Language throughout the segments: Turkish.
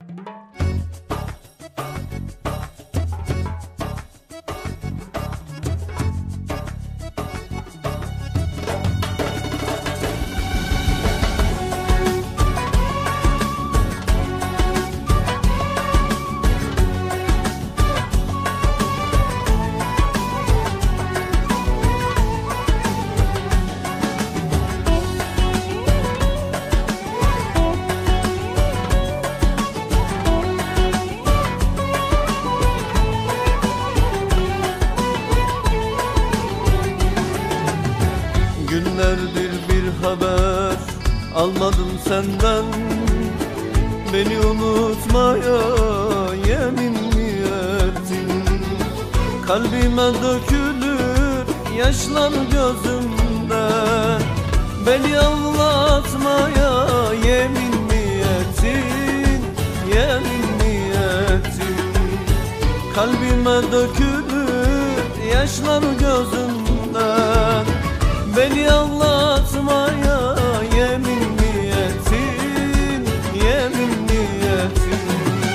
Günlerdir bir haber almadım senden. Beni unutmaya yemin mi ettin? Kalbime dökülür yaşlar gözümden. Beni ağlatmaya yemin mi ettin? Yemin mi ettin? Kalbime dökülür yaşlar gözümden. Beni ağlatmaya yemin mi ettin? Yemin mi ettin?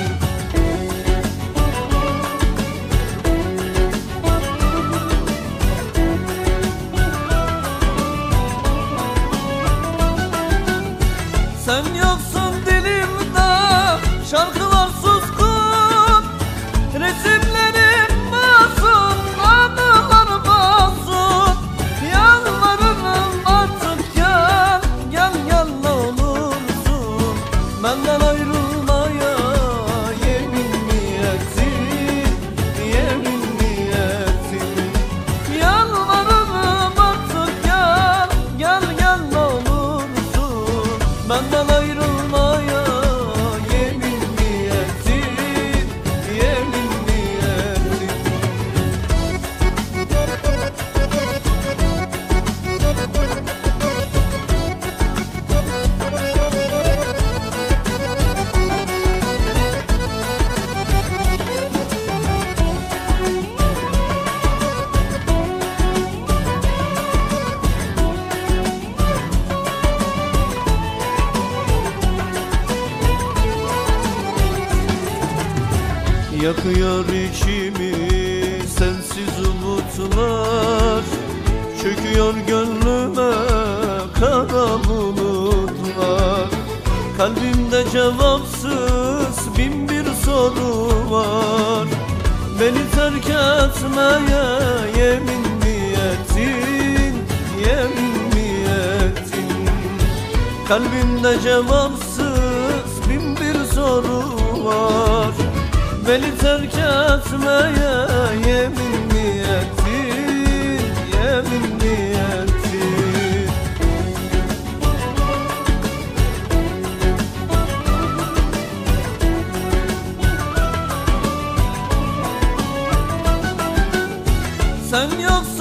Sen yoksun dilimde, şarkılar suskun, resimlerim masum, anılar masum. Yalvarırım artık gel, gel gel ne olursun. Benden ayrılmaya yemin mi ettin? Yemin mi ettin? Yalvarırım artık gel, gel gel ne olursun. Benden ayrılmaya yemin mi ettin? Yemin mi ettin? Yakıyor içimi sensiz umutlar. Çöküyor gönlüme kara bulutlar. Kalbimde cevapsız bin bir soru var. Beni terk etmeye yemin mi ettin? Yemin mi ettin? Kalbimde cevapsız bin bir soru var. Beni terk etmeye yemin mi ettin? Yemin mi ettin? Sen yoksun